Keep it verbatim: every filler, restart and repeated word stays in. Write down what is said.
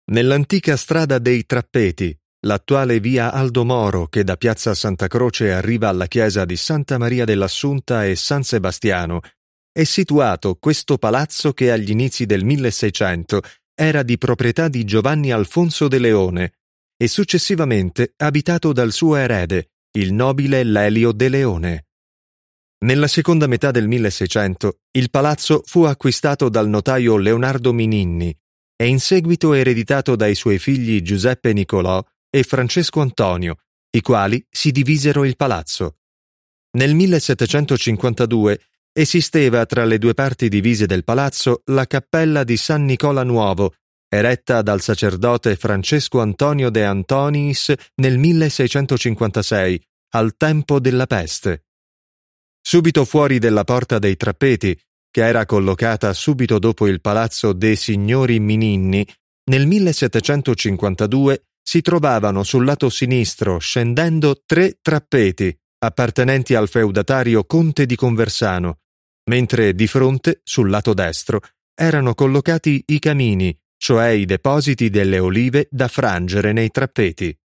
Nell'antica strada dei Trappeti, l'attuale via Aldo Moro che da piazza Santa Croce arriva alla chiesa di Santa Maria dell'Assunta e San Sebastiano, è situato questo palazzo che agli inizi del milleseicento era di proprietà di Giovanni Alfonso de Leone e successivamente abitato dal suo erede, il nobile Lelio de Leone. Nella seconda metà del milleseicento il palazzo fu acquistato dal notaio Leonardo Mininni e in seguito ereditato dai suoi figli Giuseppe Nicolò e Francesco Antonio, i quali si divisero il palazzo. Nel millesettecentocinquantadue esisteva tra le due parti divise del palazzo la cappella di San Nicola Nuovo, eretta dal sacerdote Francesco Antonio de Antoniis nel milleseicentocinquantasei, al tempo della peste. Subito fuori della Porta dei Trappeti, che era collocata subito dopo il palazzo dei signori Mininni, nel millesettecentocinquantadue si trovavano sul lato sinistro, scendendo, tre trappeti appartenenti al feudatario conte di Conversano, mentre di fronte, sul lato destro, erano collocati i camini, cioè i depositi delle olive da frangere nei trappeti.